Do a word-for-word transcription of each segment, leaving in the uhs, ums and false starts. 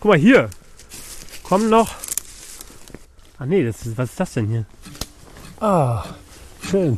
Guck mal hier. Kommen noch. Ah nee, das ist, was ist das denn hier? Ah, schön.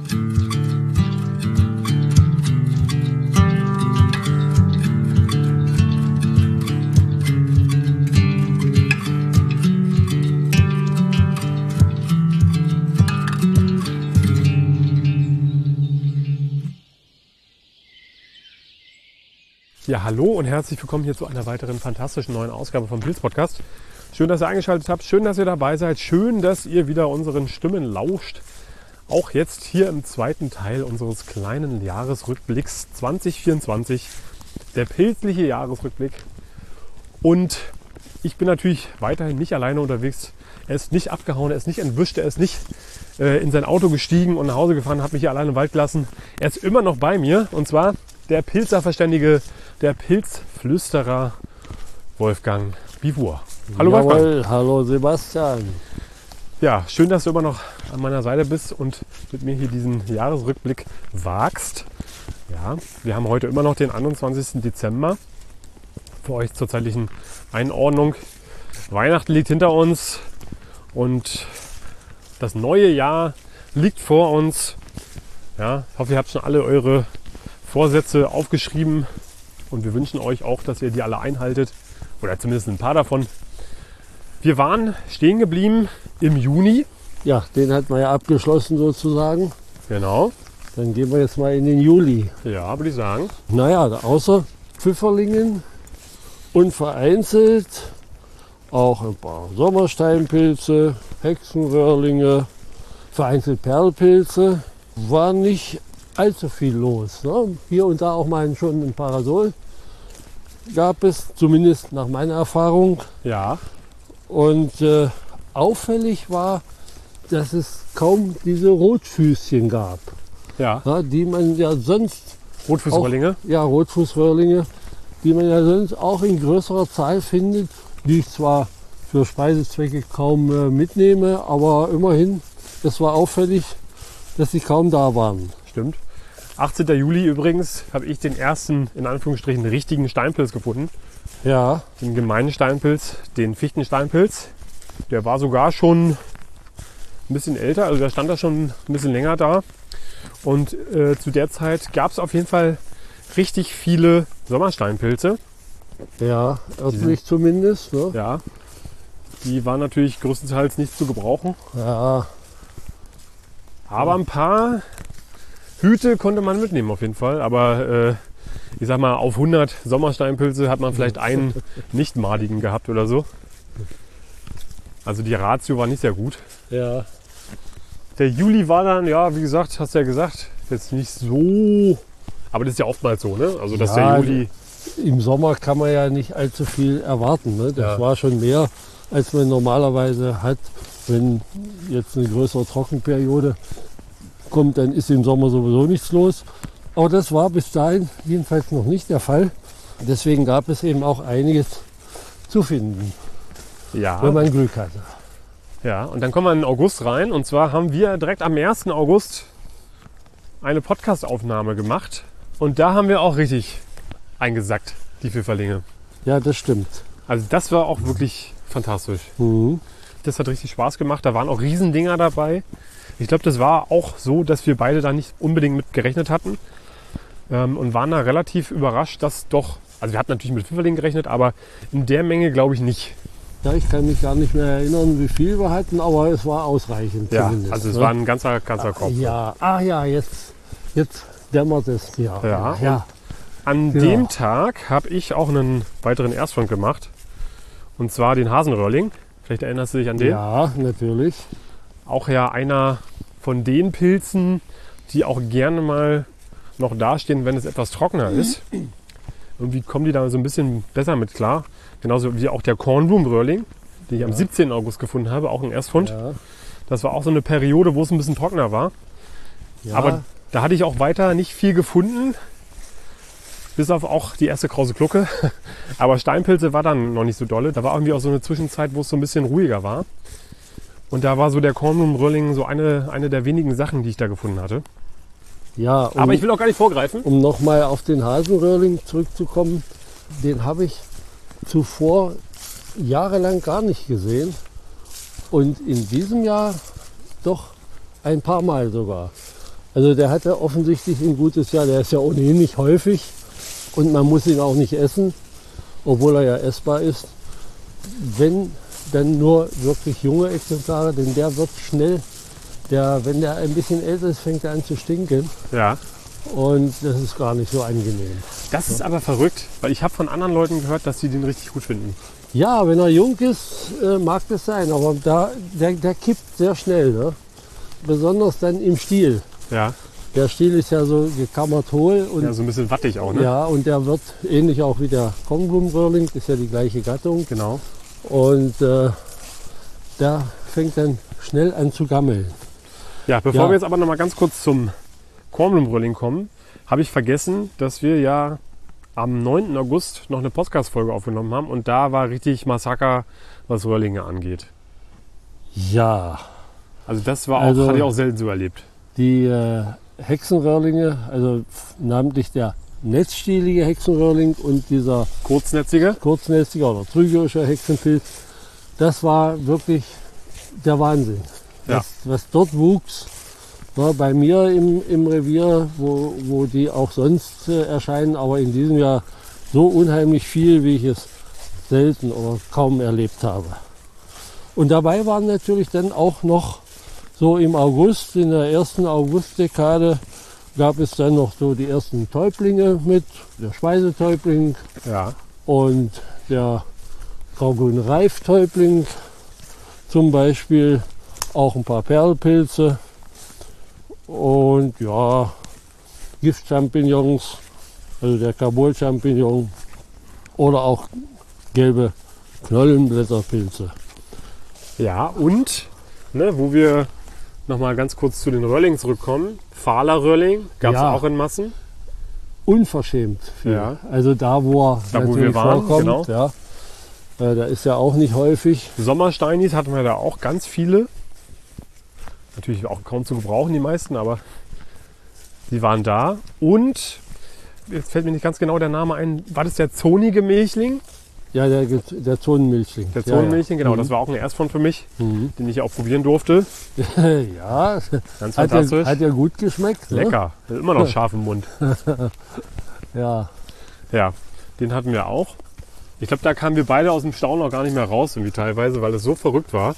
Ja, hallo und herzlich willkommen hier zu einer weiteren fantastischen neuen Ausgabe vom Pilz Podcast. Schön, dass ihr eingeschaltet habt, schön, dass ihr dabei seid, schön, dass ihr wieder unseren Stimmen lauscht. Auch jetzt hier im zweiten Teil unseres kleinen Jahresrückblicks zwanzig vierundzwanzig, der pilzliche Jahresrückblick. Und ich bin natürlich weiterhin nicht alleine unterwegs. Er ist nicht abgehauen, er ist nicht entwischt, er ist nicht äh, in sein Auto gestiegen und nach Hause gefahren, hat mich hier alleine im Wald gelassen. Er ist immer noch bei mir und zwar der Pilzerverständige, der Pilzflüsterer Wolfgang Bivur. Hallo Jawohl, Wolfgang. hallo Sebastian. Ja, schön, dass du immer noch an meiner Seite bist und mit mir hier diesen Jahresrückblick wagst. Ja, wir haben heute immer noch den einundzwanzigsten Dezember. Für euch zur zeitlichen Einordnung. Weihnachten liegt hinter uns und das neue Jahr liegt vor uns. Ja, ich hoffe, ihr habt schon alle eure Vorsätze aufgeschrieben und wir wünschen euch auch, dass ihr die alle einhaltet oder zumindest ein paar davon. Wir waren stehen geblieben im Juni. Ja, den hat man ja abgeschlossen sozusagen. Genau. Dann gehen wir jetzt mal in den Juli. Ja, würde ich sagen. Naja, außer Pfifferlingen und vereinzelt auch ein paar Sommersteinpilze, Hexenröhrlinge, vereinzelt Perlpilze. War nicht allzu viel los. Ne? Hier und da auch mal schon ein Parasol gab es, zumindest nach meiner Erfahrung. Ja. Und äh, auffällig war, dass es kaum diese Rotfüßchen gab, Ja. ja, die man ja sonst, Rotfußröhrlinge. ja Rotfußröhrlinge, die man ja sonst auch in größerer Zahl findet, die ich zwar für Speisezwecke kaum äh, mitnehme, aber immerhin, es war auffällig, dass sie kaum da waren. Stimmt. achtzehnten Juli übrigens habe ich den ersten, in Anführungsstrichen, richtigen Steinpilz gefunden. Ja, Den gemeinen Steinpilz, den Fichtensteinpilz. Der war sogar schon ein bisschen älter, also der stand da schon ein bisschen länger da. Und äh, zu der Zeit gab es auf jeden Fall richtig viele Sommersteinpilze. ja, örtlich zumindest. Ne? Ja, die waren natürlich größtenteils nicht zu gebrauchen. Ja, Aber ein paar Hüte konnte man mitnehmen auf jeden Fall. Aber äh, ich sag mal, auf hundert Sommersteinpilze hat man vielleicht einen nicht-madigen gehabt oder so. Also die Ratio war nicht sehr gut. ja, Der Juli war dann, ja, wie gesagt, hast du ja gesagt, jetzt nicht so. Aber das ist ja oftmals so, ne? Also dass Ja, der Juli. im Sommer kann man ja nicht allzu viel erwarten. Ne? Das Ja. war schon mehr, als man normalerweise hat. Wenn jetzt eine größere Trockenperiode kommt, dann ist im Sommer sowieso nichts los. Aber das war bis dahin jedenfalls noch nicht der Fall. Deswegen gab es eben auch einiges zu finden, wenn Ja, man Glück hatte. ja, und dann kommen wir in den August rein. Und zwar haben wir direkt am ersten August eine Podcast-Aufnahme gemacht. Und da haben wir auch richtig eingesackt, die Pfifferlinge. Ja, das stimmt. Also das war auch wirklich fantastisch. Mhm. Das hat richtig Spaß gemacht. Da waren auch Riesendinger dabei. Ich glaube, das war auch so, dass wir beide da nicht unbedingt mit gerechnet hatten. Ähm, und waren da relativ überrascht, dass doch, also wir hatten natürlich mit Pfifferlingen gerechnet, aber in der Menge glaube ich nicht. Ja, ich kann mich gar nicht mehr erinnern, wie viel wir hatten, aber es war ausreichend Ja, zumindest. also es ne? war ein ganzer, ganzer Kopf. Ja, ach ja, jetzt, jetzt dämmert es mir. Ja, ja. An Genau. dem Tag habe ich auch einen weiteren Erstfund gemacht. Und zwar den Hasenröhrling. Vielleicht erinnerst du dich an den. Ja, natürlich. Auch ja einer von den Pilzen, die auch gerne mal noch dastehen, wenn es etwas trockener ist. Irgendwie kommen die da so ein bisschen besser mit klar. Genauso wie auch der Kornblumenröhrling, den ich am siebzehnten August gefunden habe, auch ein Erstfund. Ja, Das war auch so eine Periode, wo es ein bisschen trockener war. ja, Aber da hatte ich auch weiter nicht viel gefunden. Bis auf auch die erste krause Glucke. Aber Steinpilze war dann noch nicht so dolle. Da war irgendwie auch so eine Zwischenzeit, wo es so ein bisschen ruhiger war. Und da war so der Kornblumenröhrling so eine, eine der wenigen Sachen, die ich da gefunden hatte. ja, um, Aber ich will auch gar nicht vorgreifen. um nochmal auf den Hasenröhrling zurückzukommen, den habe ich zuvor jahrelang gar nicht gesehen und in diesem Jahr doch ein paar Mal sogar. Also der hatte offensichtlich ein gutes Jahr, der ist ja ohnehin nicht häufig und man muss ihn auch nicht essen, obwohl er ja essbar ist. Wenn, dann nur wirklich junge Exemplare, denn der wird schnell, der, wenn der ein bisschen älter ist, fängt er an zu stinken. Ja. Und das ist gar nicht so angenehm. Das ist aber verrückt, weil ich habe von anderen Leuten gehört, dass sie den richtig gut finden. Ja, wenn er jung ist, äh, mag das sein, aber da, der, der kippt sehr schnell. Ne? Besonders dann im Stiel. Ja. Der Stiel ist ja so gekammert hohl. Und, Ja, so ein bisschen wattig auch, ne? ja, und der wird ähnlich auch wie der Kornblumenröhrling, ist ja die gleiche Gattung. Genau. Und äh, der fängt dann schnell an zu gammeln. Ja, bevor Ja. wir jetzt aber noch mal ganz kurz zum Kornblumenröhrling kommen, habe ich vergessen, dass wir ja am neunten August noch eine Podcast-Folge aufgenommen haben und da war richtig Massaker, was Röhrlinge angeht. Ja, Also das war auch, Also- hatte ich auch selten so erlebt. die äh, Hexenröhrlinge, also namentlich der netzstielige Hexenröhrling und dieser Kurznetzige? kurznästige oder trügerische Hexenpilz, das war wirklich der Wahnsinn. Ja. Was, was dort wuchs, war bei mir im, im Revier, wo, wo die auch sonst äh, erscheinen, aber in diesem Jahr so unheimlich viel, wie ich es selten oder kaum erlebt habe. Und dabei waren natürlich dann auch noch so im August, in der ersten Augustdekade, gab es dann noch so die ersten Täublinge mit, der Speisetäubling Ja. und der Graugrün-Reiftäubling zum Beispiel, auch ein paar Perlpilze und ja, Giftchampignons, also der Kabul-Champignon oder auch gelbe Knollenblätterpilze. Ja, und ne, wo wir noch mal ganz kurz zu den Röhrlingen zurückkommen. Fahler-Röhrling gab es Ja. auch in Massen. Unverschämt viel. Ja. Also da, wo er Da, wo natürlich wir waren, vorkommt, genau. ja. Äh, da ist ja auch nicht häufig. Sommersteinis hatten wir da auch ganz viele. Natürlich auch kaum zu gebrauchen, die meisten, aber die waren da. Und, jetzt fällt mir nicht ganz genau der Name ein, war das der zonige Milchling? Ja, der, der Zonenmilchling. Der Ja, Zonenmilchling, ja. genau, Mhm. das war auch ein Erstfund für mich, Mhm. den ich auch probieren durfte. Ja, Ganz hat fantastisch. ja, hat ja gut geschmeckt. Ne? Lecker, immer noch scharf im Mund. Ja. Ja, den hatten wir auch. Ich glaube, da kamen wir beide aus dem Staunen auch gar nicht mehr raus, irgendwie teilweise, weil es so verrückt war.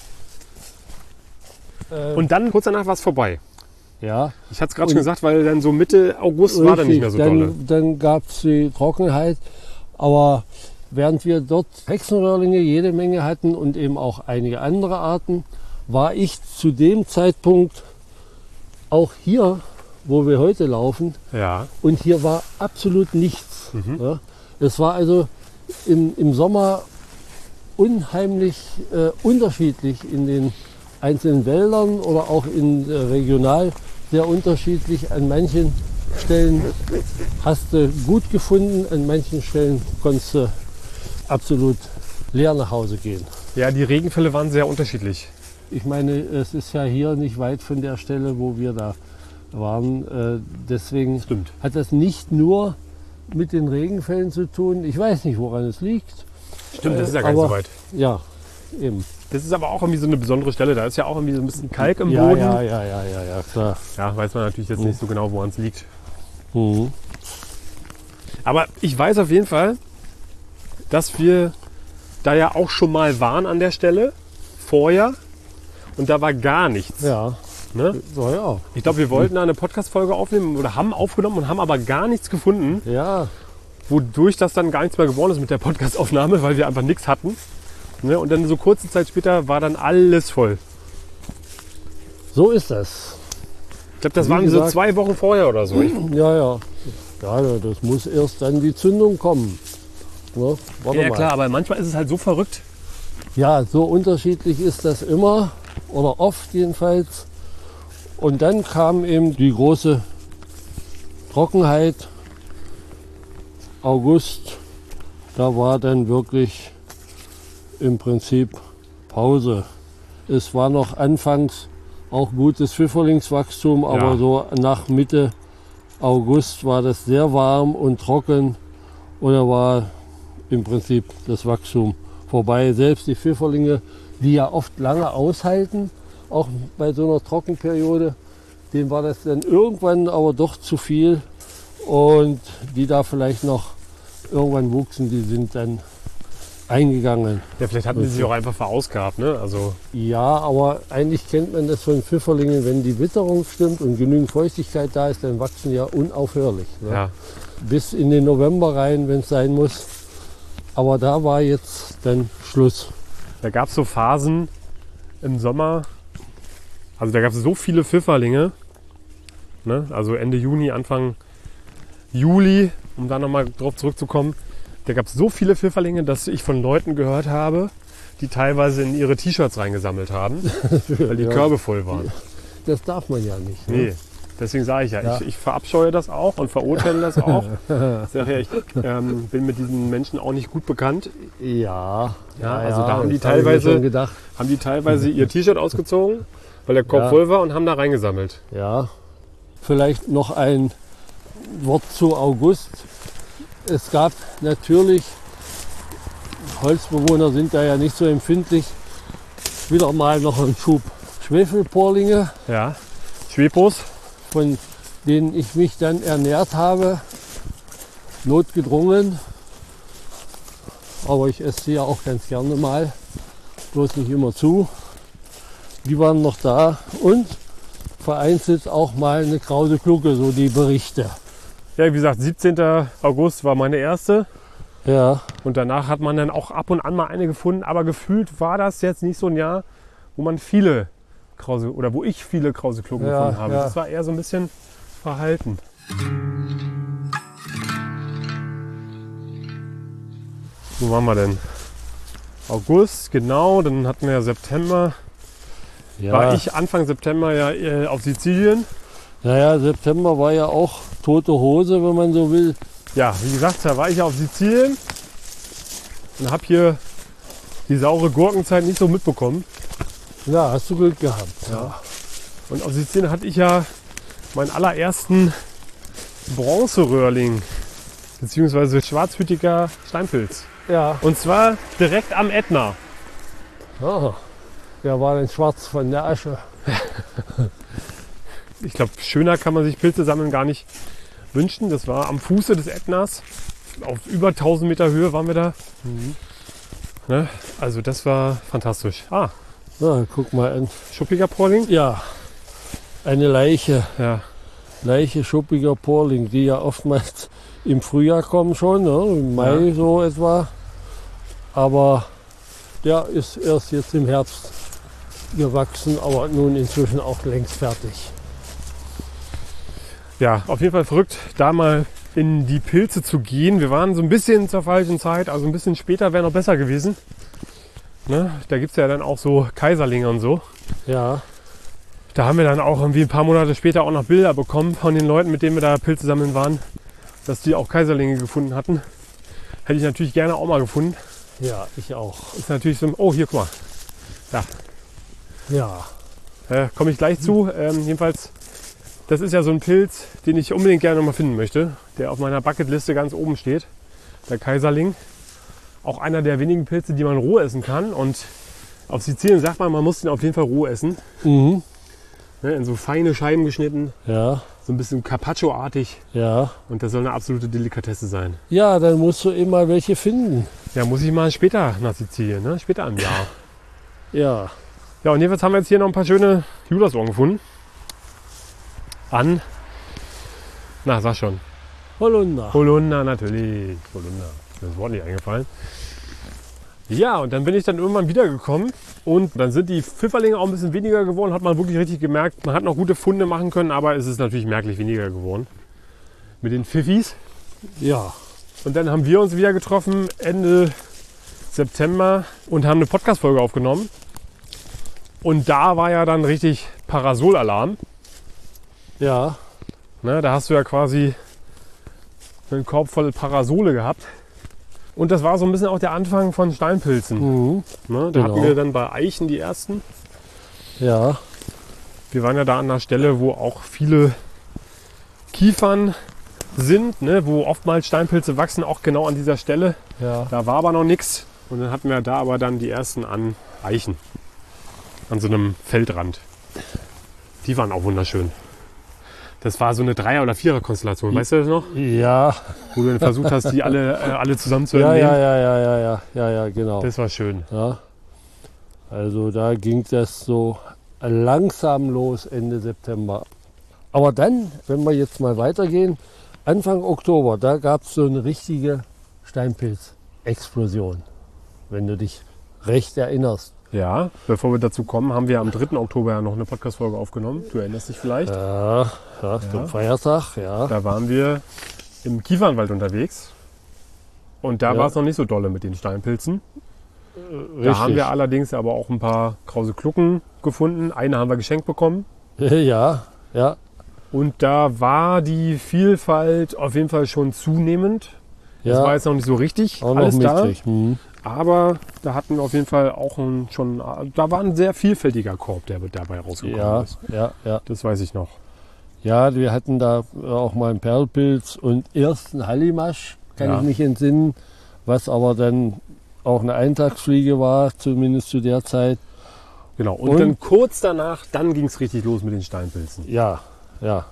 Äh, Und dann kurz danach war es vorbei. ja. Ich hatte es gerade Und- schon gesagt, weil dann so Mitte August war dann nicht mehr so dolle. Dann, dann gab es die Trockenheit. Aber während wir dort Hexenröhrlinge jede Menge hatten und eben auch einige andere Arten, war ich zu dem Zeitpunkt auch hier, wo wir heute laufen. Ja, Und hier war absolut nichts. Mhm. Ja. Es war also im, im Sommer unheimlich äh, unterschiedlich in den einzelnen Wäldern oder auch in, äh, regional sehr unterschiedlich. An manchen Stellen hast du gut gefunden, an manchen Stellen konntest du absolut leer nach Hause gehen. ja, die Regenfälle waren sehr unterschiedlich. Ich meine, es ist ja hier nicht weit von der Stelle, wo wir da waren. Äh, deswegen Stimmt. hat das nicht nur mit den Regenfällen zu tun. Ich weiß nicht, woran es liegt. Stimmt, das ist ja Äh, gar nicht aber- so weit. Ja, eben. Das ist aber auch irgendwie so eine besondere Stelle. Da ist ja auch irgendwie so ein bisschen Kalk im Ja, Boden. ja, ja, ja, ja, ja, klar. Ja, weiß man natürlich jetzt nicht so genau, woran es liegt. Mhm. Aber ich weiß auf jeden Fall, dass wir da ja auch schon mal waren an der Stelle, vorher. Und da war gar nichts. Ja, Ne? so ja. Ich glaube, wir wollten da eine Podcast-Folge aufnehmen oder haben aufgenommen und haben aber gar nichts gefunden, Ja, wodurch das dann gar nichts mehr geworden ist mit der Podcast-Aufnahme, weil wir einfach nichts hatten. Ne? Und dann so kurze Zeit später war dann alles voll. so ist das. Ich glaube, das Wie waren so gesagt- zwei Wochen vorher oder so. Ich, Ja, ja. Ja, das muss erst dann die Zündung kommen. Ne? Warte ja mal. klar, aber manchmal ist es halt so verrückt. Ja, so unterschiedlich ist das immer oder oft jedenfalls. Und dann kam eben die große Trockenheit. August, da war dann wirklich im Prinzip Pause. Es war noch anfangs auch gutes Pfifferlingswachstum, aber Ja. so nach Mitte August war das sehr warm und trocken und da war im Prinzip das Wachstum Wobei selbst die Pfifferlinge, die ja oft lange aushalten, auch bei so einer Trockenperiode, denen war das dann irgendwann aber doch zu viel. Und die da vielleicht noch irgendwann wuchsen, die sind dann eingegangen. Ja, vielleicht hatten die sich auch einfach verausgabt, ne? Also Ja, aber eigentlich kennt man das von Pfifferlingen, wenn die Witterung stimmt und genügend Feuchtigkeit da ist, dann wachsen die ja unaufhörlich. Ne? ja. Bis in den November rein, wenn es sein muss. Aber da war jetzt dann Schluss. Da gab es so Phasen im Sommer, also da gab es so viele Pfifferlinge, ne? Also Ende Juni, Anfang Juli, um da nochmal drauf zurückzukommen, da gab es so viele Pfifferlinge, dass ich von Leuten gehört habe, die teilweise in ihre T-Shirts reingesammelt haben, weil die Ja. Körbe voll waren. Das darf man ja nicht. Ne? Nee, deswegen sage ich ja, Ja. Ich, ich verabscheue das auch und verurteile das auch. Ich sage ja, ich ähm, bin mit diesen Menschen auch nicht gut bekannt. Ja, Ja, also da haben die das hab ich mir teilweise- schon gedacht. Haben die teilweise ihr T-Shirt ausgezogen, weil der Korb Ja. voll war und haben da reingesammelt. Ja, vielleicht noch ein Wort zu August. Es gab natürlich, Holzbewohner sind da ja nicht so empfindlich, wieder mal noch einen Schub Schwefelporlinge, Ja, Schwepos. von denen ich mich dann ernährt habe, notgedrungen. Aber ich esse sie ja auch ganz gerne mal, bloß nicht immer zu. Die waren noch da und vereinzelt auch mal eine krause Glucke, so die Berichte. Ja, wie gesagt, siebzehnten August war meine erste. Ja, Und danach hat man dann auch ab und an mal eine gefunden. Aber gefühlt war das jetzt nicht so ein Jahr, wo man viele Krause oder wo ich viele krause Klucken Ja, gefunden habe. ja. Das war eher so ein bisschen verhalten. Wo waren wir denn? August, genau. Dann hatten wir ja September. ja. War ich Anfang September ja äh, auf Sizilien. Naja, September war ja auch tote Hose, wenn man so will. Ja, wie gesagt, da war ich auf Sizilien und habe hier die saure Gurkenzeit nicht so mitbekommen. Ja, hast du Glück gehabt. Ja. Und auf Sizilien hatte ich ja meinen allerersten Bronzeröhrling, beziehungsweise schwarzhütiger Steinpilz. Ja. Und zwar direkt am Ätna. Aha. Ja, war denn schwarz von der Asche. Ich glaube, schöner kann man sich Pilze sammeln gar nicht wünschen. Das war am Fuße des Ätnas. Auf über tausend Meter Höhe waren wir da. Mhm. Ne? Also das war fantastisch. Ah, Na, guck mal an. schuppiger Porling. Ja, eine Leiche. Ja, Leiche schuppiger Porling, die ja oftmals im Frühjahr kommen schon, ne? Im Mai Ja. so etwa. Aber der ist erst jetzt im Herbst gewachsen, aber nun inzwischen auch längst fertig. ja, auf jeden Fall verrückt, da mal in die Pilze zu gehen. Wir waren so ein bisschen zur falschen Zeit, also ein bisschen später wäre noch besser gewesen. Ne? Da gibt es ja dann auch so Kaiserlinge und so. Ja, Da haben wir dann auch irgendwie ein paar Monate später auch noch Bilder bekommen von den Leuten, mit denen wir da Pilze sammeln waren, dass die auch Kaiserlinge gefunden hatten. Hätte ich natürlich gerne auch mal gefunden. ja, ich auch. Ist natürlich so, oh hier, guck mal, Ja, äh, komme ich gleich zu. Ähm, jedenfalls, das ist ja so ein Pilz, den ich unbedingt gerne mal finden möchte, der auf meiner Bucketliste ganz oben steht, der Kaiserling. Auch einer der wenigen Pilze, die man roh essen kann. Und auf Sizilien sagt man, man muss den auf jeden Fall roh essen. mhm. Ne, in so feine Scheiben geschnitten, ja, so ein bisschen Carpaccio-artig. ja. Und das soll eine absolute Delikatesse sein. Ja, dann musst du immer welche finden. Ja, muss ich mal später nach Sizilien, ne? Später im Jahr. Ja, Ja, und jedenfalls haben wir jetzt hier noch ein paar schöne Judassohren gefunden. An, na sag schon, Holunder. Holunder natürlich. Holunder, mir ist das Wort nicht eingefallen. Ja, und dann bin ich dann irgendwann wiedergekommen und dann sind die Pfifferlinge auch ein bisschen weniger geworden. Hat man wirklich richtig gemerkt. Man hat noch gute Funde machen können, aber es ist natürlich merklich weniger geworden. Mit den Pfiffis. Ja, Und dann haben wir uns wieder getroffen Ende September und haben eine Podcast-Folge aufgenommen. Und da war ja dann richtig Parasolalarm. ja, Ne, da hast du ja quasi einen Korb voll Parasole gehabt. Und das war so ein bisschen auch der Anfang von Steinpilzen. mhm. Ne, da Genau. hatten wir dann bei Eichen die ersten. ja, Wir waren ja da an einer Stelle, wo auch viele Kiefern sind, ne, wo oftmals Steinpilze wachsen, auch genau an dieser Stelle. ja. Da war aber noch nichts. Und dann hatten wir da aber dann die ersten an Eichen. An so einem Feldrand. Die waren auch wunderschön. Das war so eine Dreier- oder Vierer-Konstellation, weißt du das noch? Ja. Wo du dann versucht hast, die alle, äh, alle zusammen zu Ja, entnehmen. ja, ja, ja, ja, ja, ja, ja, genau. Das war schön. Ja. Also da ging das so langsam los Ende September. Aber dann, wenn wir jetzt mal weitergehen, Anfang Oktober, da gab es so eine richtige Steinpilz-Explosion, wenn du dich recht erinnerst. Ja, bevor wir dazu kommen, haben wir am dritten Oktober ja noch eine Podcast-Folge aufgenommen. Du erinnerst dich vielleicht? Ja, ja, ja. Zum Feiertag, ja. Da waren wir im Kiefernwald unterwegs. Und da Ja. war es noch nicht so dolle mit den Steinpilzen. Richtig. Da haben wir allerdings aber auch ein paar krause Klucken gefunden. Eine haben wir geschenkt bekommen. Ja, ja, Und da war die Vielfalt auf jeden Fall schon zunehmend. Das ja. war jetzt noch nicht so richtig Auch noch alles da. mickrig. Hm. Aber da hatten wir auf jeden Fall auch ein, schon, da war ein sehr vielfältiger Korb, der dabei rausgekommen Ja, ist. ja, ja. Das weiß ich noch. Ja, wir hatten da auch mal einen Perlpilz und erst einen Hallimasch, kann Ja. ich mich entsinnen, was aber dann auch eine Eintagsfliege war, zumindest zu der Zeit. Genau. Und, Und? dann kurz danach, dann ging es richtig los mit den Steinpilzen. Ja, ja.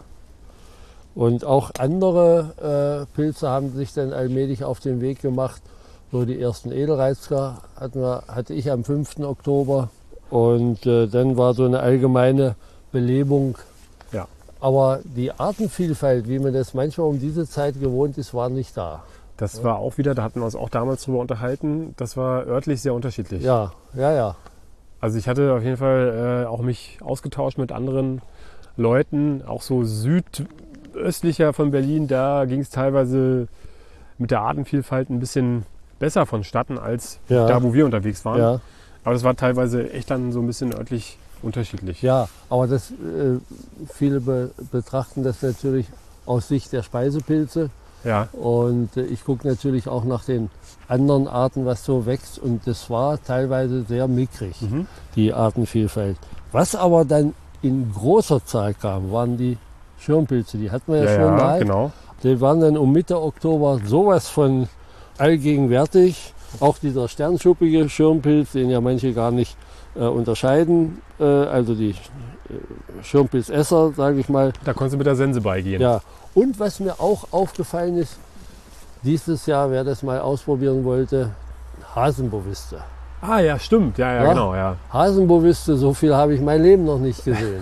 Und auch andere äh, Pilze haben sich dann allmählich auf den Weg gemacht. So die ersten Edelreizker hatten wir, hatte ich am fünften Oktober. Und äh, dann war so eine allgemeine Belebung. Ja. Aber die Artenvielfalt, wie man das manchmal um diese Zeit gewohnt ist, war nicht da. Das war auch wieder, da hatten wir uns auch damals drüber unterhalten, das war örtlich sehr unterschiedlich. Ja, ja, ja. Also ich hatte auf jeden Fall äh, auch mich ausgetauscht mit anderen Leuten, auch so südöstlicher von Berlin, da ging es teilweise mit der Artenvielfalt ein bisschen besser vonstatten als Ja. da, wo wir unterwegs waren. Ja, Aber das war teilweise echt dann so ein bisschen örtlich unterschiedlich. ja. Aber das, äh, viele be betrachten das natürlich aus Sicht der Speisepilze. Ja, Und äh, ich gucke natürlich auch nach den anderen Arten, was so wächst. Und das war teilweise sehr mickrig, Mhm. die Artenvielfalt. Was aber dann in großer Zahl kam, waren die Schirmpilze. Die hatten wir ja, ja, schon ja mal. genau. Die waren dann um Mitte Oktober sowas von allgegenwärtig. Auch dieser sternschuppige Schirmpilz, den ja manche gar nicht äh, unterscheiden. Äh, also die äh, Schirmpilzesser, sage ich mal. Da konntest du mit der Sense beigehen. Ja. Und was mir auch aufgefallen ist, dieses Jahr, wer das mal ausprobieren wollte, Hasenboviste. Ah ja, stimmt. Ja, ja, Ja. genau. Ja. Hasenboviste, so viel habe ich mein Leben noch nicht gesehen.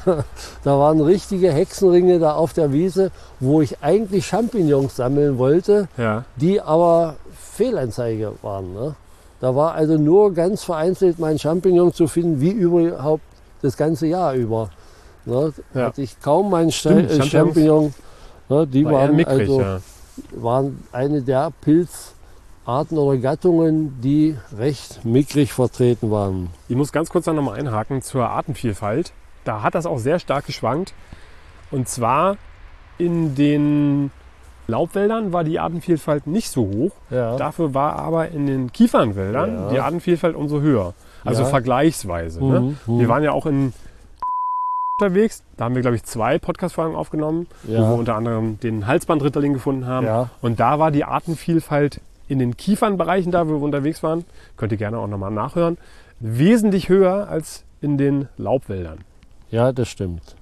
Da waren richtige Hexenringe da auf der Wiese, wo ich eigentlich Champignons sammeln wollte, Ja. die aber Fehlanzeige waren. Ne? Da war also nur ganz vereinzelt mein Champignon zu finden, wie überhaupt das ganze Jahr über. Ne? Ja. Hatte ich kaum meinen Stimmt, Ste- äh, Champignons Champignon. Ne? Die War eher waren mickrig, also ja. waren eine der Pilzarten oder Gattungen, die recht mickrig vertreten waren. Ich muss ganz kurz da nochmal einhaken zur Artenvielfalt. Da hat das auch sehr stark geschwankt. Und zwar in den Laubwäldern war die Artenvielfalt nicht so hoch. Ja. Dafür war aber in den Kiefernwäldern Ja. die Artenvielfalt umso höher. Also Ja. vergleichsweise. Ne? Mhm, mhm. Wir waren ja auch in unterwegs. Da haben wir, glaube ich, zwei Podcast-Folgen aufgenommen, wo Ja. wir unter anderem den Halsbandritterling gefunden haben. Ja. Und da war die Artenvielfalt in den Kiefernbereichen, da wo wir unterwegs waren, könnt ihr gerne auch nochmal nachhören, wesentlich höher als in den Laubwäldern. Ja, das stimmt.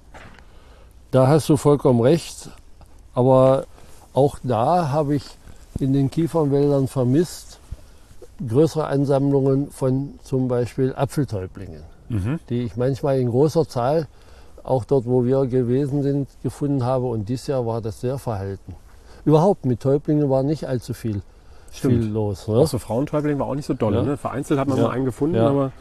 Da hast du vollkommen recht. Aber auch da habe ich in den Kiefernwäldern vermisst größere Ansammlungen von zum Beispiel Apfeltäublingen, die ich manchmal in großer Zahl, auch dort, wo wir gewesen sind, gefunden habe. Und dieses Jahr war das sehr verhalten. Überhaupt mit Täublingen war nicht allzu viel, Stimmt. viel los. Auch Ne? so Frauentäubling war auch nicht so doll. Ja. Ne? Vereinzelt hat man Ja. mal einen gefunden, Ja. aber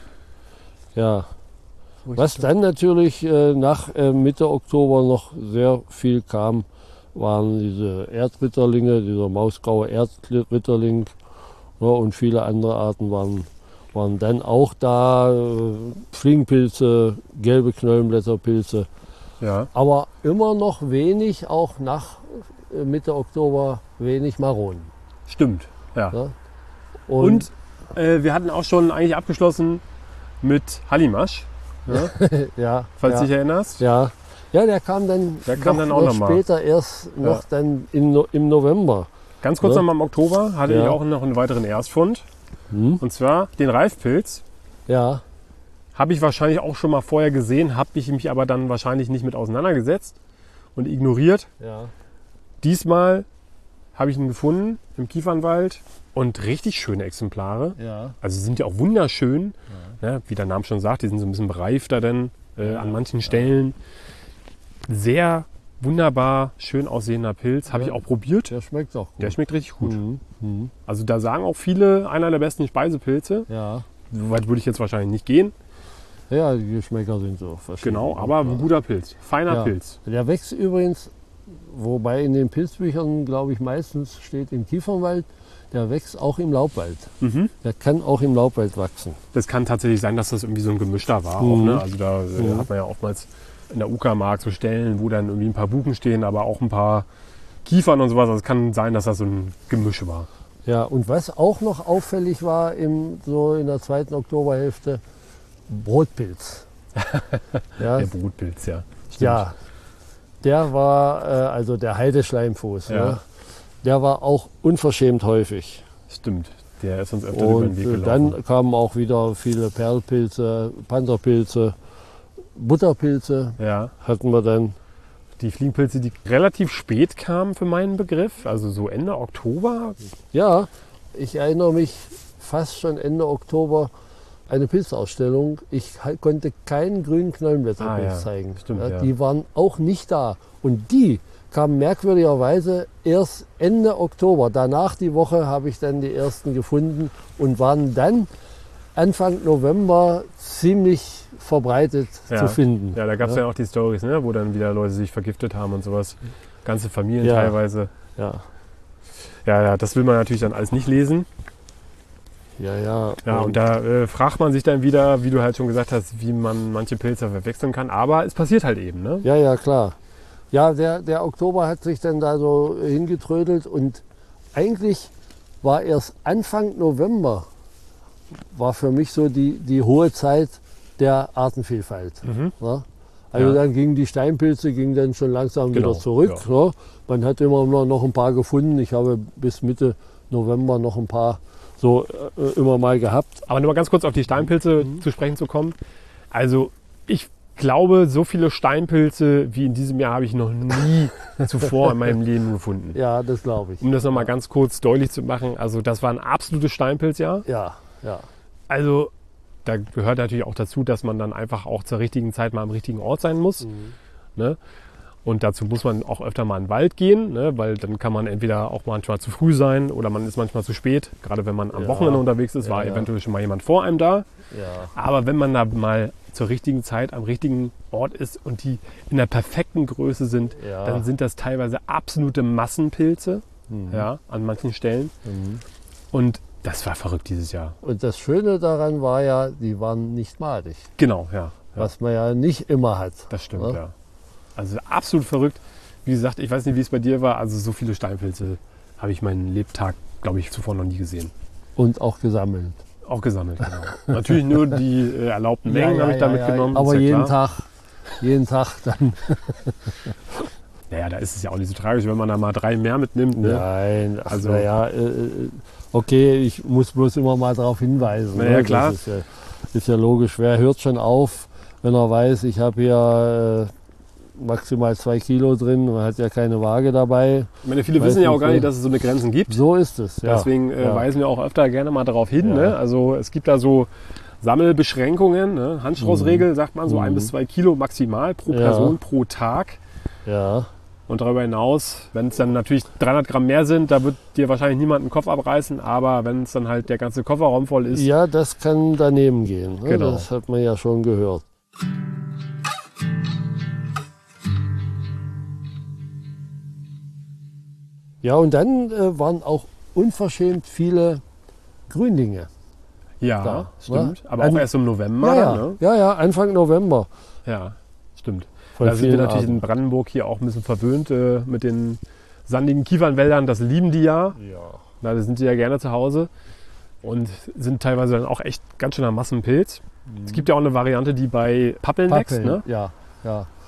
Ja. so Was richtig- dann natürlich äh, nach äh, Mitte Oktober noch sehr viel kam, waren diese Erdritterlinge, dieser mausgraue Erdritterling, ja, und viele andere Arten waren, waren dann auch da, äh, Fliegenpilze, gelbe Knollenblätterpilze, ja. aber immer noch wenig, auch nach äh, Mitte Oktober, wenig Maronen. Stimmt. Ja. Ja. Und, äh, wir hatten auch schon eigentlich abgeschlossen mit Hallimasch, ne? ja, falls ja. du dich erinnerst. Ja. Ja, der kam dann, Der kam noch, dann auch noch noch mal. später, erst noch Ja. dann im, No- im November. Ganz kurz Ja. nochmal im Oktober hatte Ja. ich auch noch einen weiteren Erstfund. Hm? Und zwar den Reifpilz. Ja, Habe ich wahrscheinlich auch schon mal vorher gesehen, habe ich mich aber dann wahrscheinlich nicht mit auseinandergesetzt und ignoriert. ja. Diesmal habe ich ihn gefunden im Kiefernwald und richtig schöne Exemplare. Ja. Also sie sind ja auch wunderschön, ne? Wie der Name schon sagt, die sind so ein bisschen bereifter denn äh, an manchen Stellen. Sehr wunderbar, schön aussehender Pilz, habe Ja. ich auch probiert. Der schmeckt auch gut. Der schmeckt richtig gut. Mhm. Mhm. Also da sagen auch viele, einer der besten Speisepilze. Ja. So weit würde ich jetzt wahrscheinlich nicht gehen. Ja, die Geschmäcker sind so verschieden. Genau, aber ein guter Pilz, feiner Ja. Pilz. Der wächst übrigens, wobei in den Pilzbüchern, glaube ich, meistens steht im Kiefernwald, der wächst auch im Laubwald. Mhm. Der kann auch im Laubwald wachsen. Das kann tatsächlich sein, dass das irgendwie so ein gemischter war. Mhm. Auch, ne? Also da äh, Mhm. hat man ja oftmals in der Uckermark so Stellen, wo dann irgendwie ein paar Buchen stehen, aber auch ein paar Kiefern und sowas. Also es kann sein, dass das so ein Gemisch war. Ja, und was auch noch auffällig war im, so in der zweiten Oktoberhälfte, Brotpilz. ja, Der Brutpilz, ja. Stimmt. ja, der war, äh, also der Heideschleimfuß, Ja. ne? Der war auch unverschämt häufig. Stimmt. Der ist uns öfter über den Und Weg äh, gelaufen. dann kamen auch wieder viele Perlpilze, Pantherpilze, Butterpilze Ja. hatten wir dann. Die Fliegenpilze, die relativ spät kamen für meinen Begriff, also so Ende Oktober. Ja, ich erinnere mich fast schon Ende Oktober eine Pilzausstellung. Ich halt konnte keinen grünen Knollenblätterpilz Ah, ja. zeigen. Stimmt, ja, ja. Die waren auch nicht da. Und die kamen merkwürdigerweise erst Ende Oktober. Danach die Woche habe ich dann die ersten gefunden und waren dann Anfang November ziemlich verbreitet Ja. zu finden. Ja, da gab es ja. ja auch die Storys, ne? Wo dann wieder Leute sich vergiftet haben und sowas. Ganze Familien Ja. teilweise. Ja, Ja, ja, das will man natürlich dann alles nicht lesen. ja, ja. Ja, und da äh, fragt man sich dann wieder, wie du halt schon gesagt hast, wie man manche Pilze verwechseln kann. Aber es passiert halt eben, ne? Ja, ja, klar. Ja, der, der Oktober hat sich dann da so hingetrödelt und eigentlich war erst Anfang November war für mich so die, die hohe Zeit der Artenvielfalt. Mhm. Ne? Also Ja. dann gingen die Steinpilze gingen dann schon langsam Genau, wieder zurück. ja. Ne? Man hat immer noch, noch ein paar gefunden. Ich habe bis Mitte November noch ein paar so äh, immer mal gehabt. Aber nur mal ganz kurz auf die Steinpilze Mhm. zu sprechen zu kommen. Also ich glaube, so viele Steinpilze wie in diesem Jahr habe ich noch nie zuvor in meinem Leben gefunden. Ja, das glaube ich. Um das nochmal ganz kurz deutlich zu machen, also das war ein absolutes Steinpilzjahr. Ja, ja. Also da gehört natürlich auch dazu, dass man dann einfach auch zur richtigen Zeit mal am richtigen Ort sein muss. Mhm. Ne? Und dazu muss man auch öfter mal in den Wald gehen, ne? Weil dann kann man entweder auch manchmal zu früh sein oder man ist manchmal zu spät. Gerade wenn man am Ja. Wochenende unterwegs ist, Ja, war ja. eventuell schon mal jemand vor einem da. Ja. Aber wenn man da mal zur richtigen Zeit am richtigen Ort ist und die in der perfekten Größe sind, Ja. dann sind das teilweise absolute Massenpilze, Mhm. ja, an manchen Stellen. Mhm. Und das war verrückt dieses Jahr. Und das Schöne daran war ja, die waren nicht madig, Genau, ja. ja. was man ja nicht immer hat. Das stimmt, Ja. ja. Also absolut verrückt. Wie gesagt, ich weiß nicht, wie es bei dir war. Also so viele Steinpilze habe ich meinen Lebtag, glaube ich, zuvor noch nie gesehen. Und auch gesammelt. Auch gesammelt, genau. Natürlich nur die äh, erlaubten Mengen habe ich da mitgenommen. Aber ist ja jeden klar. Tag, jeden Tag dann. Naja, da ist es ja auch nicht so tragisch, wenn man da mal drei mehr mitnimmt. Ne? Nein, Also- also naja, äh, äh, okay, ich muss bloß immer mal darauf hinweisen. Na ja, ne? klar. Das ist ja, ist ja logisch. Wer hört schon auf, wenn er weiß, ich habe hier äh, maximal zwei Kilo drin, man hat ja keine Waage dabei. Ich meine, viele Weiß wissen ja auch nicht, gar nicht, ne? dass es so eine Grenzen gibt. So ist es. Ja. Deswegen äh, ja. weisen wir auch öfter gerne mal darauf hin. Ja. Ne? Also es gibt da so Sammelbeschränkungen. Ne? Handstraußregel sagt man, so ein Mhm. bis zwei Kilo maximal pro Ja. Person pro Tag. Ja. Und darüber hinaus, wenn es dann natürlich dreihundert Gramm mehr sind, da wird dir wahrscheinlich niemand den Kopf abreißen. Aber wenn es dann halt der ganze Kofferraum voll ist, Ja, das kann daneben gehen. Ne? Genau. Das hat man ja schon gehört. Ja, und dann äh, waren auch unverschämt viele Grünlinge. ja, Da, stimmt. ne? Aber auch An- erst im November. Ja, ja, Dann, ne? ja, ja, Anfang November. Ja, stimmt. Von Da sind wir vielen natürlich Arten. in Brandenburg hier auch ein bisschen verwöhnt äh, mit den sandigen Kiefernwäldern. Das lieben die ja. Ja. Na, da sind die ja gerne zu Hause und sind teilweise dann auch echt ganz schöner Massenpilz. Es gibt ja auch eine Variante, die bei Pappeln wächst. Pappeln, Ne? ja, ja.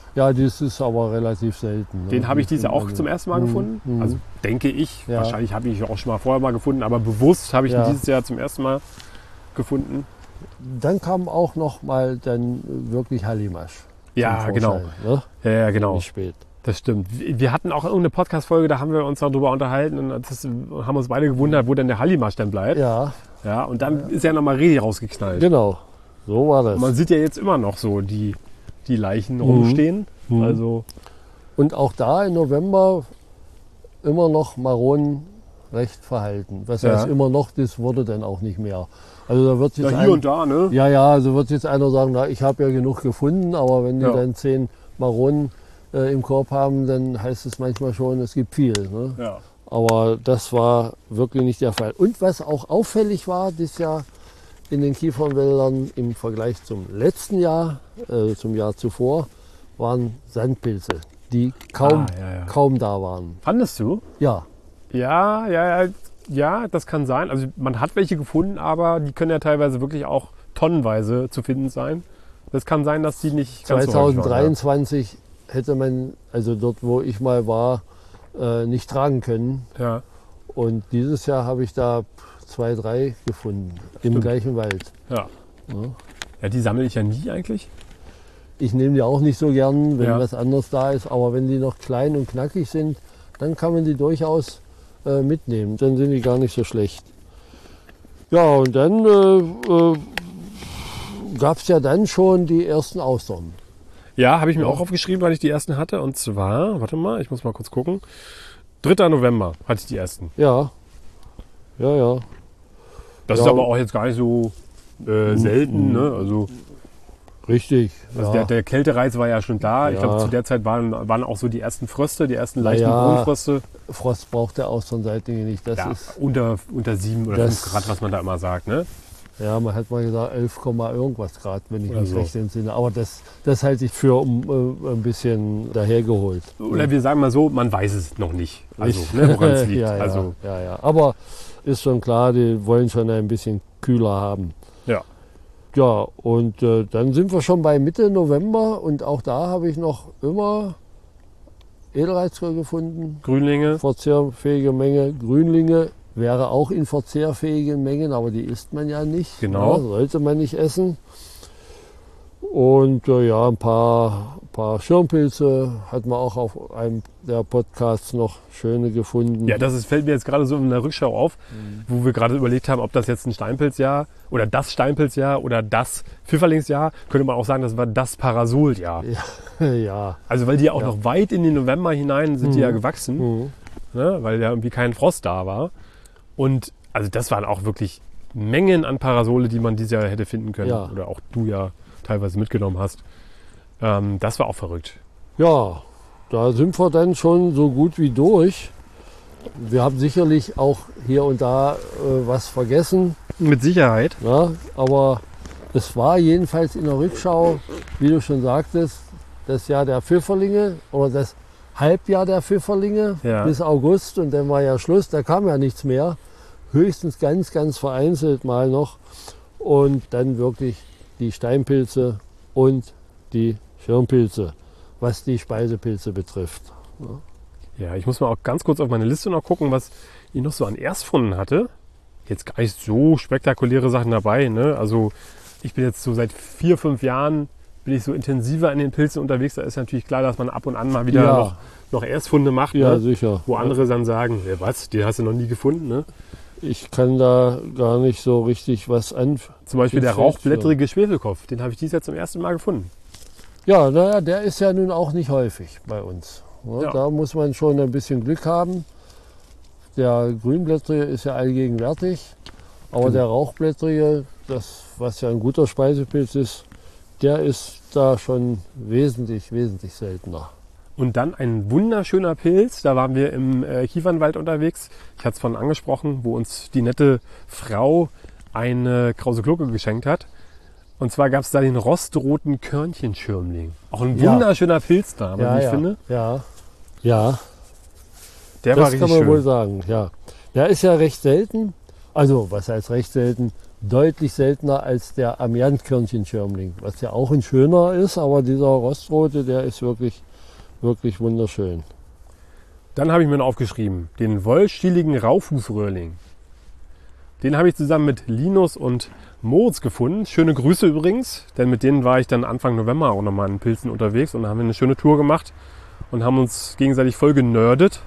Ja, das ist aber relativ selten. Ne? Den habe ich dieses Jahr auch Also, zum ersten Mal mhm, gefunden. mhm. Also denke ich. Ja. Wahrscheinlich habe ich ihn auch schon mal vorher mal gefunden, aber bewusst habe ich Ja. ihn dieses Jahr zum ersten Mal gefunden. Dann kam auch noch mal dann wirklich Hallimasch. Ja, zum genau. Vorschein, Ne? Ja, ja, genau. Nicht spät. Das stimmt. Wir hatten auch irgendeine Podcast-Folge, da haben wir uns darüber unterhalten und das haben uns beide gewundert, wo denn der Hallimasch dann bleibt. Ja, Ja, und dann ist er nochmal richtig rausgeknallt. genau. So war das. Man sieht ja jetzt immer noch so die, die Leichen rumstehen. Mhm. Also, Und auch da im November immer noch Maronen recht verhalten. Was Ja. heißt immer noch, das wurde dann auch nicht mehr. Also da wird jetzt ja, ein, hier und da, ne? Ja, ja, also wird jetzt einer sagen, na, ich habe ja genug gefunden, aber wenn die Ja. dann zehn Maronen äh, im Korb haben, dann heißt es manchmal schon, es gibt viel. Ne? Ja. Aber das war wirklich nicht der Fall. Und was auch auffällig war, dieses Jahr in den Kiefernwäldern im Vergleich zum letzten Jahr, äh, zum Jahr zuvor, waren Sandpilze, die kaum, Ah, ja, ja. kaum da waren. Fandest du? Ja, Ja, ja, ja, ja, das kann sein. Also man hat welche gefunden, aber die können ja teilweise wirklich auch tonnenweise zu finden sein. Das kann sein, dass die nicht ganz so häufig waren, zweitausenddreiundzwanzig hätte man, also dort, wo ich mal war, äh, nicht tragen können. ja. Und dieses Jahr habe ich da zwei, drei gefunden im Stimmt. gleichen Wald. Ja. Ja. Ja, die sammle ich ja nie eigentlich. Ich nehme die auch nicht so gern, wenn Ja. was anderes da ist, aber wenn die noch klein und knackig sind, dann kann man die durchaus äh, mitnehmen. Dann sind die gar nicht so schlecht. Ja, und dann äh, äh, gab es ja dann schon die ersten Austern. Ja, habe ich mir auch aufgeschrieben, weil ich die ersten hatte. Und zwar, warte mal, ich muss mal kurz gucken. dritter November hatte ich die ersten. Ja, ja, ja. Das Ja. ist aber auch jetzt gar nicht so äh, selten. Ne? Also, Richtig. also ja. der, der Kältereiz war ja schon da. Ich Ja. glaube, zu der Zeit waren, waren auch so die ersten Fröste, die ersten leichten ja. Kronfröste. Frost braucht der Austernseitlinge nicht. Das Ja, ist, unter, unter sieben oder Das- fünf Grad, was man da immer sagt. Ne? ja, man hat mal gesagt elf, irgendwas Grad, wenn ich Oder mich so. recht entsinne. Aber das, das halte ich für um, äh, ein bisschen dahergeholt. Oder wir sagen mal so, man weiß es noch nicht. Also, ne, woran es liegt. ja, ja, Also, ja, ja. Aber ist schon klar, die wollen schon ein bisschen kühler haben. ja. Ja, und äh, dann sind wir schon bei Mitte November und auch da habe ich noch immer Edelreizker gefunden. Grünlinge. Verzehrfähige Menge. Grünlinge wäre auch in verzehrfähigen Mengen, aber die isst man ja nicht. Genau. Ja, sollte man nicht essen. Und äh, ja, ein paar, paar Schirmpilze hat man auch auf einem der Podcasts noch schöne gefunden. Ja, das ist, fällt mir jetzt gerade so in der Rückschau auf, Mhm. wo wir gerade überlegt haben, ob das jetzt ein Steinpilzjahr oder das Steinpilzjahr oder das Pfifferlingsjahr, könnte man auch sagen, das war das Parasoljahr. ja. Also weil die ja auch Ja. noch weit in den November hinein sind die ja Mhm. gewachsen, Mhm. ne, weil ja irgendwie kein Frost da war. Und also das waren auch wirklich Mengen an Parasole, die man dieses Jahr hätte finden können. Ja. Oder auch du ja teilweise mitgenommen hast. Ähm, das war auch verrückt. Ja, da sind wir dann schon so gut wie durch. Wir haben sicherlich auch hier und da äh, was vergessen, Mit Sicherheit. ja, aber es war jedenfalls in der Rückschau, wie du schon sagtest, das Jahr der Pfifferlinge oder das Halbjahr der Pfifferlinge Ja. bis August und dann war ja Schluss, da kam ja nichts mehr. Höchstens ganz, ganz vereinzelt mal noch und dann wirklich die Steinpilze und die Schirmpilze, was die Speisepilze betrifft. Ja, ich muss mal auch ganz kurz auf meine Liste noch gucken, was ich noch so an Erstfunden hatte. Jetzt gar nicht so spektakuläre Sachen dabei. Ne? Also ich bin jetzt so seit vier, fünf Jahren bin ich so intensiver an den Pilzen unterwegs. Da ist natürlich klar, dass man ab und an mal wieder Ja. noch, noch Erstfunde macht. Ja, Ne? sicher. Wo andere dann sagen, ja, was, die hast du noch nie gefunden. Ne? Ich kann da gar nicht so richtig was an. Zum Beispiel der Gefällt rauchblättrige Schwefelkopf. Den habe ich dieses Jahr zum ersten Mal gefunden. Ja, naja, der ist ja nun auch nicht häufig bei uns. Ja, Ja. Da muss man schon ein bisschen Glück haben. Der Grünblättrige ist ja allgegenwärtig, aber Genau. der Rauchblättrige, das, was ja ein guter Speisepilz ist, der ist da schon wesentlich, wesentlich seltener. Und dann ein wunderschöner Pilz. Da waren wir im äh, Kiefernwald unterwegs. Ich hatte es vorhin angesprochen, wo uns die nette Frau eine krause Glucke geschenkt hat. Und zwar gab es da den rostroten Körnchenschirmling. Auch ein Ja. wunderschöner Pilzname, ja, wie ich ja, finde. ja, ja, Der war das richtig kann man schön. wohl sagen. Ja, der ist ja recht selten. Also was heißt recht selten? deutlich seltener als der Amiantkörnchenschirmling, was ja auch ein schöner ist, aber dieser rostrote, der ist wirklich, wirklich wunderschön. Dann habe ich mir noch aufgeschrieben, den wollstieligen Raufußröhrling. Den habe ich zusammen mit Linus und Moritz gefunden. Schöne Grüße übrigens, denn mit denen war ich dann Anfang November auch nochmal in Pilzen unterwegs und da haben wir eine schöne Tour gemacht und haben uns gegenseitig voll genördet.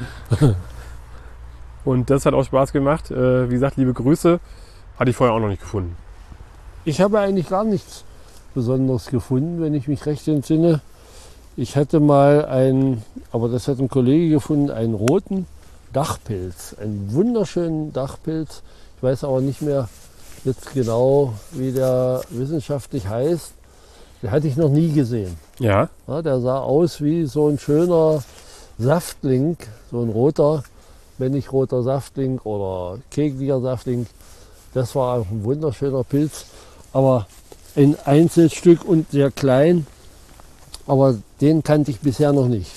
Und das hat auch Spaß gemacht. Wie gesagt, liebe Grüße. Hatte ich vorher auch noch nicht gefunden. Ich habe eigentlich gar nichts Besonderes gefunden, wenn ich mich recht entsinne. Ich hatte mal einen, aber das hat ein Kollege gefunden, einen roten Dachpilz. Einen wunderschönen Dachpilz. Ich weiß aber nicht mehr jetzt genau, wie der wissenschaftlich heißt. Den hatte ich noch nie gesehen. Ja. Ja, der sah aus wie so ein schöner Saftling, so ein roter, wenn nicht roter Saftling oder kekliger Saftling. Das war auch ein wunderschöner Pilz, aber ein Einzelstück und sehr klein. Aber den kannte ich bisher noch nicht.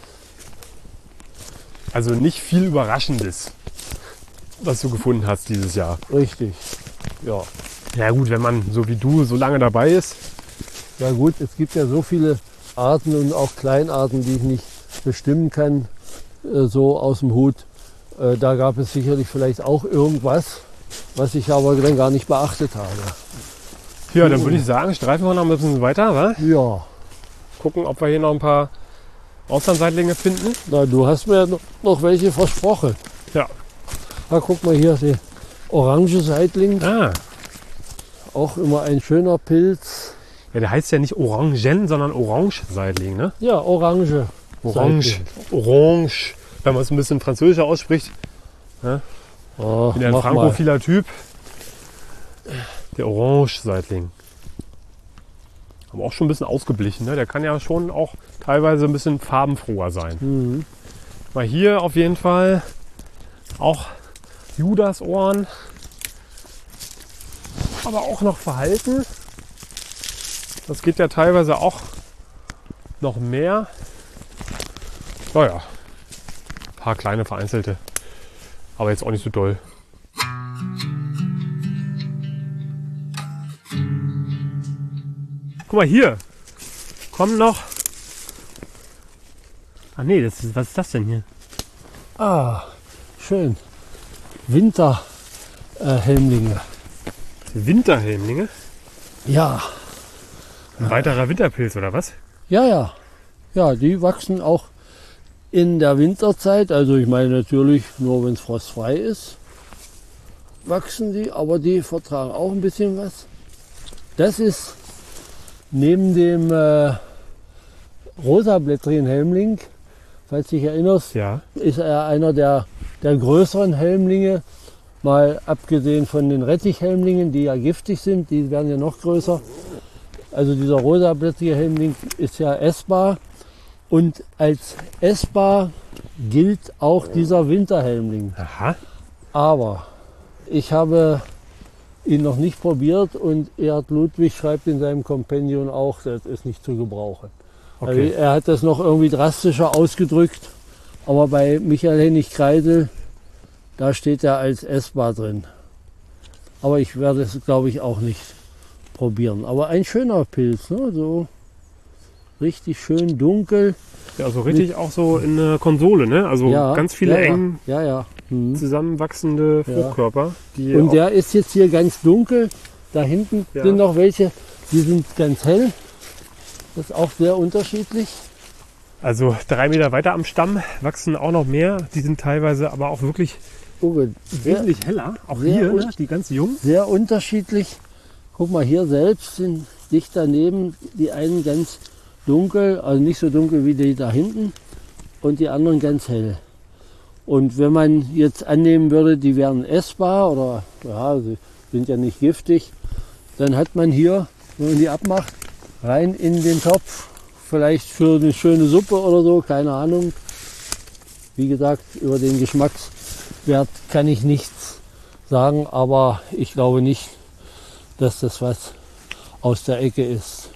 Also nicht viel Überraschendes, was du gefunden hast dieses Jahr. Richtig, ja. Ja gut, wenn man so wie du so lange dabei ist. Ja gut, es gibt ja so viele Arten und auch Kleinarten, die ich nicht bestimmen kann, äh, so aus dem Hut. Äh, da gab es sicherlich vielleicht auch irgendwas, was ich aber dann gar nicht beachtet habe. Ja, dann würde ich sagen, streifen wir noch ein bisschen weiter, wa? Ja. Gucken, ob wir hier noch ein paar Auslandseitlinge finden. Na, du hast mir noch- noch welche versprochen. Ja. Da guck mal hier, der orange Seitling, Ah, auch immer ein schöner Pilz. ja, der heißt ja nicht Orangen, sondern Orange-Seitling, ne? Ja, orange. Orange, Seitling. Orange, wenn man es ein bisschen französischer ausspricht. Oh, Ich bin ja ein mach mal. frankophiler Typ. Der Orange-Seitling. Aber auch schon ein bisschen ausgeblichen, ne? Der kann ja schon auch teilweise ein bisschen farbenfroher sein. Mhm. Mal hier auf jeden Fall auch Judasohren, aber auch noch verhalten. Das geht ja teilweise auch noch mehr. Naja, ein paar kleine vereinzelte, aber jetzt auch nicht so doll. Guck mal hier, kommen noch. Ah nee, das ist, was ist das denn hier? Ah, schön. Winterhelmlinge. Äh, Helmlinge. Winterhelmlinge? Ja, Ein weiterer Winterpilz oder was? ja, ja. Ja, die wachsen auch in der Winterzeit. Also ich meine natürlich nur, wenn es frostfrei ist, wachsen die. Aber die vertragen auch ein bisschen was. Das ist neben dem äh, rosablättrigen Helmling, falls du dich erinnerst, Ja. ist er einer der, der größeren Helmlinge. Mal abgesehen von den Rettichhelmlingen, die ja giftig sind, die werden ja noch größer. Also dieser rosablättrige Helmling ist ja essbar. Und als essbar gilt auch dieser Winterhelmling. Aha. Aber ich habe ihn noch nicht probiert und Erhard Ludwig schreibt in seinem Kompendium auch, das ist nicht zu gebrauchen. Okay. Also er hat das noch irgendwie drastischer ausgedrückt, aber bei Michael Hennig Kreisel, da steht er als essbar drin. Aber ich werde es, glaube ich, auch nicht probieren. Aber ein schöner Pilz, ne? So richtig schön dunkel. Ja, also richtig auch so in der Konsole, ne? Also Ja, ganz viele ja, ja. eng Ja, ja. Mhm. zusammenwachsende Ja. Fruchtkörper. Die Und auch, der ist jetzt hier ganz dunkel. Da hinten Ja. sind noch welche, die sind ganz hell. Das ist auch sehr unterschiedlich. also drei Meter weiter am Stamm wachsen auch noch mehr. Die sind teilweise aber auch wirklich Uwe, sehr, wesentlich heller. Auch sehr hier, un- ne? Die ganz jung. sehr unterschiedlich. Guck mal, hier selbst sind dicht daneben die einen ganz dunkel, also nicht so dunkel wie die da hinten, und die anderen ganz hell. Und wenn man jetzt annehmen würde, die wären essbar oder ja, sie sind ja nicht giftig, dann hat man hier, wenn man die abmacht, rein in den Topf, vielleicht für eine schöne Suppe oder so, keine Ahnung. Wie gesagt, über den Geschmackswert kann ich nichts sagen, aber ich glaube nicht, dass das was aus der Ecke ist.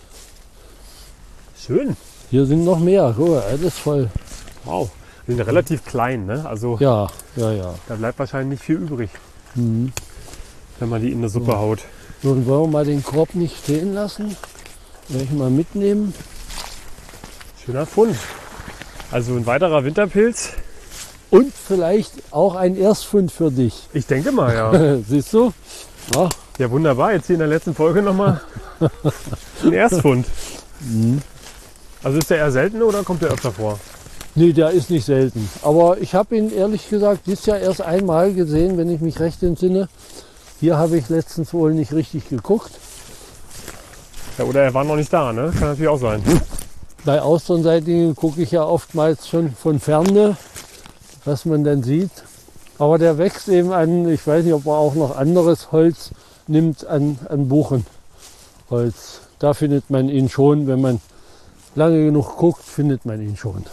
Schön. Hier sind noch mehr, guck mal, das ist voll. Wow. Die sind relativ klein, ne? Also Ja, ja, ja. da bleibt wahrscheinlich nicht viel übrig. Mhm. wenn man die in eine Suppe Ja. haut. Nun wollen wir mal den Korb nicht stehen lassen. Werde ich mal mitnehmen. Schöner Fund. Also ein weiterer Winterpilz. Und vielleicht auch ein Erstfund für dich. Ich denke mal, ja. Siehst du? Ja. Ja, wunderbar. Jetzt hier in der letzten Folge nochmal ein Erstfund. Mhm. Also ist der eher selten oder kommt der öfter vor? Nee, der ist nicht selten. Aber ich habe ihn ehrlich gesagt dieses Jahr erst einmal gesehen, wenn ich mich recht entsinne. Hier habe ich letztens wohl nicht richtig geguckt. Ja, oder er war noch nicht da, ne? Kann natürlich auch sein. Bei Austernseitigen gucke ich ja oftmals schon von Ferne, was man dann sieht. Aber der wächst eben an, ich weiß nicht, ob er auch noch anderes Holz nimmt, an, an Buchenholz. Da findet man ihn schon, wenn man lange genug guckt, findet man ihn schon.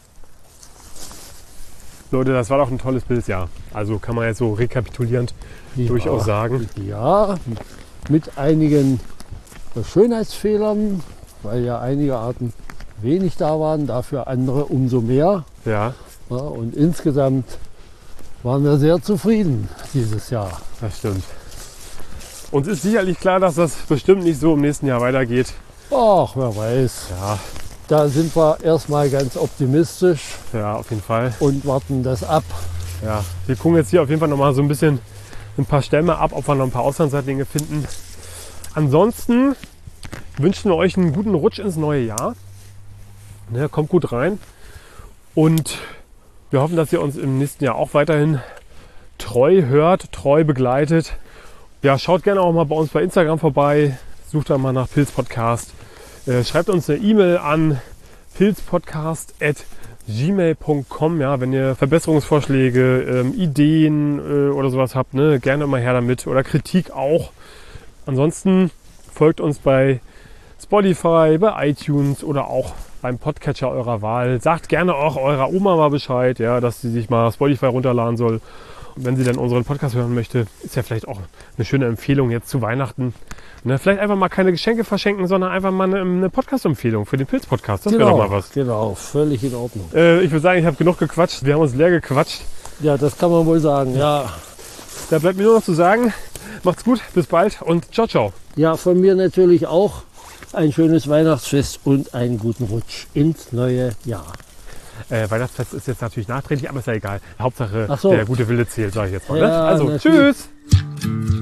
Leute, das war doch ein tolles Pilzjahr. Also kann man jetzt so rekapitulierend Ja, durchaus sagen. Ja, mit einigen Schönheitsfehlern, weil ja einige Arten wenig da waren, dafür andere umso mehr. Ja, Ja, und insgesamt waren wir sehr zufrieden dieses Jahr. das stimmt. Uns ist sicherlich klar, dass das bestimmt nicht so im nächsten Jahr weitergeht. Ach, wer weiß. Ja, Da sind wir erstmal ganz optimistisch ja, auf jeden Fall. und warten das ab. Ja, wir gucken jetzt hier auf jeden Fall noch mal so ein bisschen ein paar Stämme ab, ob wir noch ein paar Auslandsseitlinge finden. Ansonsten wünschen wir euch einen guten Rutsch ins neue Jahr. Ne, kommt gut rein. Und wir hoffen, dass ihr uns im nächsten Jahr auch weiterhin treu hört, treu begleitet. Ja, schaut gerne auch mal bei uns bei Instagram vorbei. Sucht da mal nach Pilz Podcast. Äh, schreibt uns eine E-Mail an pilzpodcast at gmail punkt com, ja, wenn ihr Verbesserungsvorschläge, ähm, Ideen äh, oder sowas habt, ne, gerne immer her damit oder Kritik auch. Ansonsten folgt uns bei Spotify, bei iTunes oder auch beim Podcatcher eurer Wahl. Sagt gerne auch eurer Oma mal Bescheid, ja, dass sie sich mal Spotify runterladen soll. Und wenn sie dann unseren Podcast hören möchte, ist ja vielleicht auch eine schöne Empfehlung jetzt zu Weihnachten. Ne, vielleicht einfach mal keine Geschenke verschenken, sondern einfach mal eine, eine Podcast-Empfehlung für den Pilz-Podcast. Das wäre doch mal was. Genau, völlig in Ordnung. Äh, ich würde sagen, ich habe genug gequatscht. Wir haben uns leer gequatscht. Ja, das kann man wohl sagen. Ja, Da bleibt mir nur noch zu sagen, macht's gut, bis bald und ciao, ciao. ja, von mir natürlich auch ein schönes Weihnachtsfest und einen guten Rutsch ins neue Jahr. Äh, Weihnachtsfest ist jetzt natürlich nachträglich, aber ist ja egal. Hauptsache, Ach so. der gute Wille zählt, sage ich jetzt mal. Ja, Ne? Also, natürlich. tschüss.